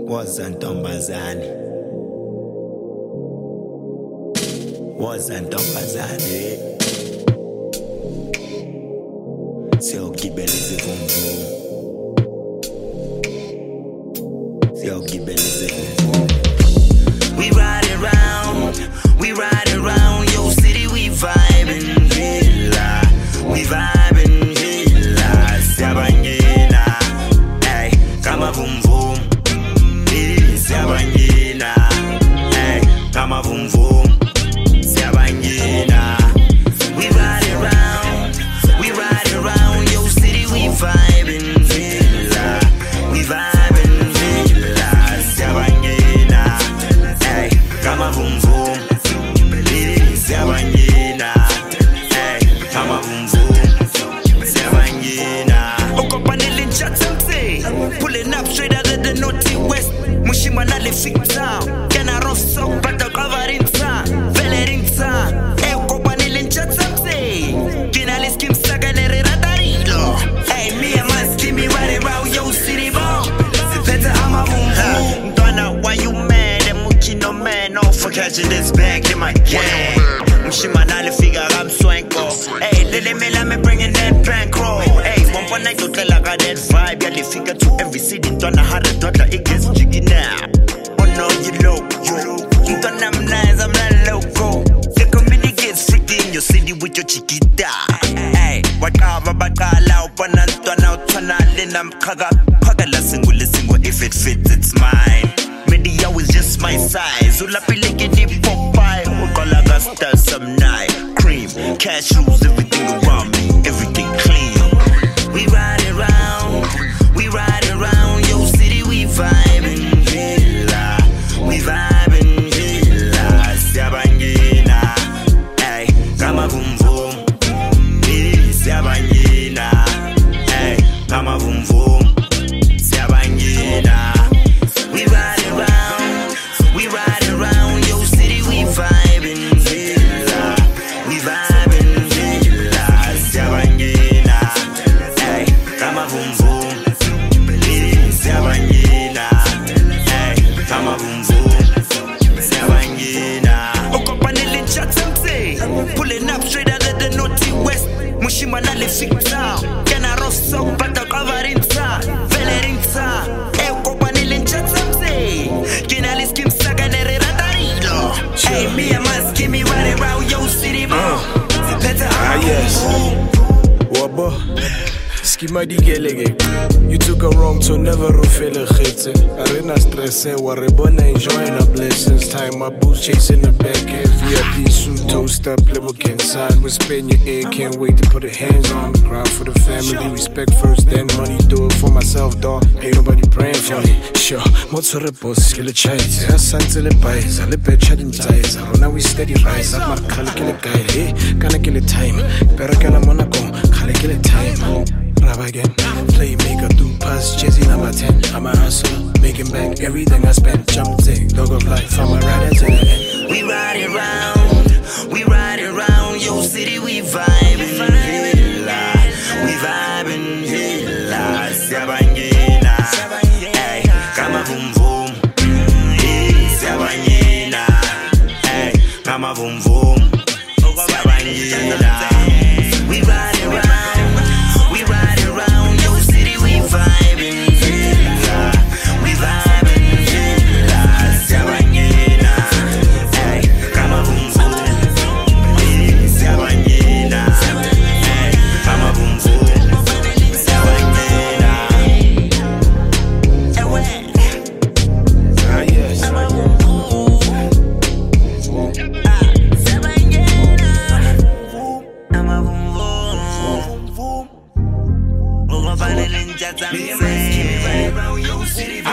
Wazantombazane siyogibeleza ivumvu We ride around your city, we vibing villa, siyabangena, ay, kama vum vum, siyabangena, ay, kama vum vum, siyabangena. We ride around your city, we vibing villa, siyabangena, ay, kama vum vum, siyabangena, ay, kama vum vum, siyabangena. Okopanele nchatsamse, pulling up straight out of the naughty west. Mushimana le fig town, kena rough sock, but the covering town, velering town. Hey, okopanele nchatsamse, kena le skim saga nere ratarilo. Hey, me and my skimmy ride around your city ball. Better I'm a boom boom. Donna, why you mad? No man, no for catching this bag in my gang. Mushimana le figure I'm swanko. Hey, lele me la me bringing that bankroll. Hey, one night to tell I got that vibe. Yeah, le figure to every city. Don't know how to daughter it gets jiggy now. Oh no, you loco. Don't I'm nice, I'm not loco. The community gets freaky in your city with your chiquita. Hey, wakava bakala upanantwana utwana lena mkaga pagala single if it fits it's mine. Media is just my size. Ulapileke di Popeye. Ukalaga style some night. Cream, cashews, everything around me, everything clean. We ride around your city. We vibing villa, siyabangena, ay, kama vum vum, siyabangena, ay, kama vum vum, siyabangena. We ride around your city, we vibing villa, siyabangena, ay, kama vum vum, siyabangena, ay, kama vum vum, siyabangena. Okopanele nchatsamse, pulling up straight out of the naughty west. Mushimana le fig town, kena rough sock, but the covering town, velering town. Hey, okopanele nchatsamse, kena le skim saga nere ratarilo. Hey, me and my skimmy ride around your city, bro. Better yes. Wabo, skima di gelege. You took a wrong to never rufele khitse. Arena stress, waribona enjoying our blessings. Time my boots chasing the back end. VIP suit, toast up, level inside. We spin your ear, can't wait to put the hands on the ground for the family. Respect first, then money. Do it for myself, dog. Ain't nobody praying for me. Sure, what's the boss? Kill a chase. I sang till it buys. I live at chatting ties. Now we steady rise. I'm not calling kill a guy. Hey, gonna kill it time. Better get a monaco. Calling kill it time. Rap again. Playmaker, do pass. Jazzy number 10. I'm a hustler. Making back everything I spent. Jumping. Dog of life. I'm a rider to the end. We ride around your city. We vibing villa, siyabangena, ay, kama vum vum, siyabangena, ay, kama vum vum, siyabangena. We ride around your city. We vibing villa, siyabangena, ay, kama vum vum, siyabangena, ay, kama vum vum. Me and my skinny ride around your city.